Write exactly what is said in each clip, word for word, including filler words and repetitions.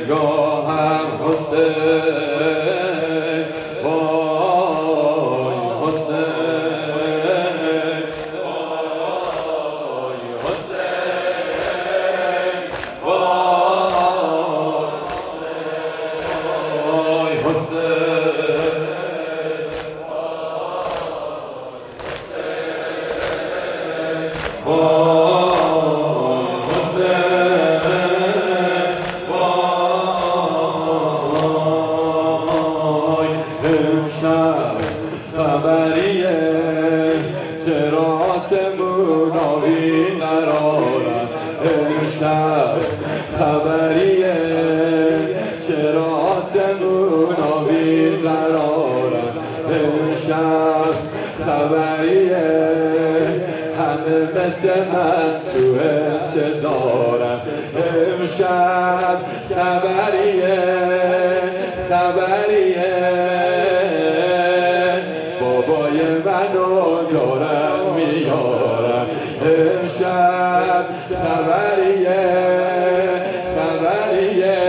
نگاهم حسین وای حسین وای حسین وای حسین خبریه چرا آسمون آبی قرارم امشب خبریه چرا آسمون آبی قرارم امشب خبریه همه مثل من تو انتظارم امشب خبریه خبریه بابای منو دارم میارم امشب خبریه خبریه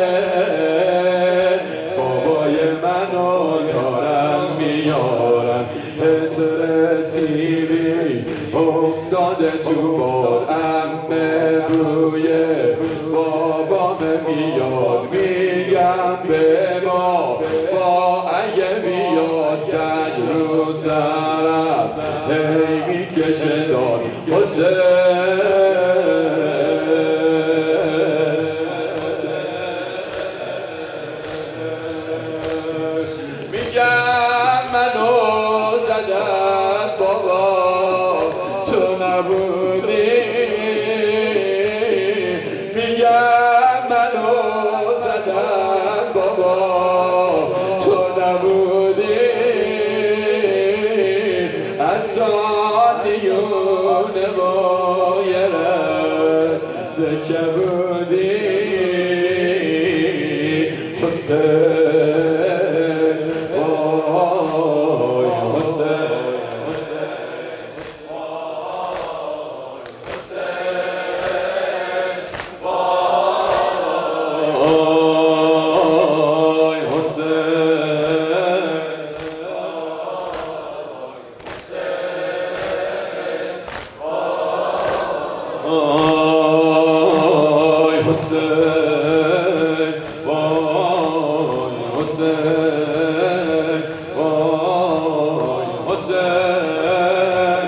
بابای منو دارم میارم عطر سیبی افتاده تو بارم بوی بابام میاد میگم به بابا اگه بیاد زد رو سرم هی میکشه داد میگم منو زدن بابا تو نبودی میگم منو زدن بابا تو نبودی از سادیون بایرد که بودی حسین وای حسین وای حسین وای حسین وای حسین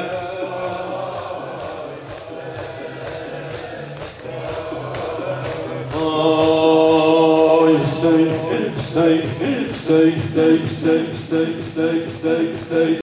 وای حسین حسین حسین حسین حسین حسین حسین